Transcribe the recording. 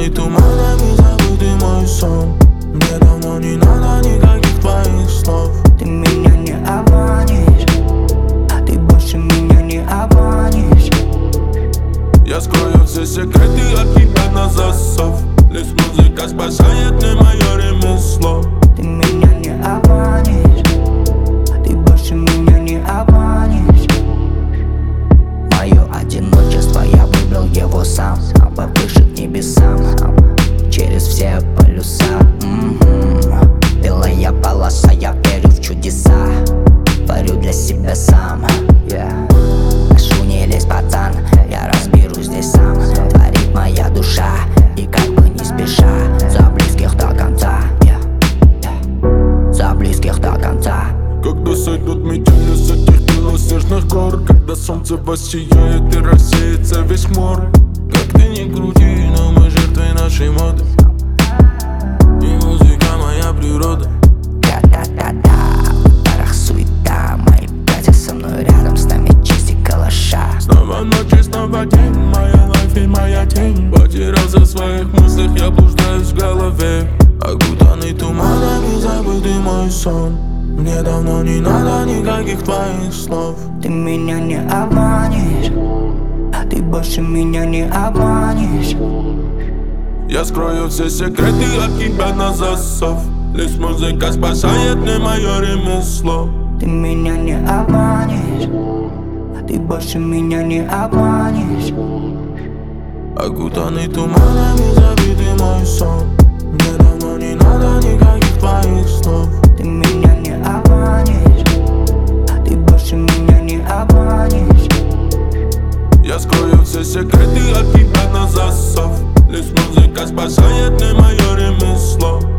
окутанный туманами забытый мой сон. Мне давно не надо никаких твоих слов. Ты меня не обманешь, ты больше меня не обманешь. Я скрою все секреты от тебя на засов. Лишь музыка спасает мне мое ремесло. Ты меня не обманешь, ты больше меня не обманешь. Мое одиночество, я выбрал его сам, повыше к небесам, через все полюса. Белая полоса, я верю в чудеса, творю для себя сам. Прошу, не лезь, пацан, я разберусь здесь сам. Творит моя душа, и как бы не спеша, за близких до конца, за близких до конца. Когда сойдут метели с этих белоснежных гор, когда солнце воссияет и рассеется весь мор. Как ты не крути, но мы жертвы нашей моды, и музыка моя природа. Да-да-да-да, в парах суета, мои братья со мной рядом, с нами честь и калаша. Снова ночь и снова день, моя лайф и моя тень. Потерялся в своих мыслях, я блуждаюсь в голове. Окутанный туманами забытый мой сон. Мне давно не надо никаких твоих слов. Ты меня не обманешь, ты больше меня не обманешь. Я скрою все секреты от тебя на засов. Лишь музыка спасает мне мое ремесло. Ты меня не обманешь, ты больше меня не обманешь. Окутанный туманами забитый мой сон. Мне давно не надо никаких твоих слов. Ты меня не обманешь, ты больше меня не обманешь. Я скрою все секреты от тебя на засов. Лишь музыка спасает мне мое ремесло.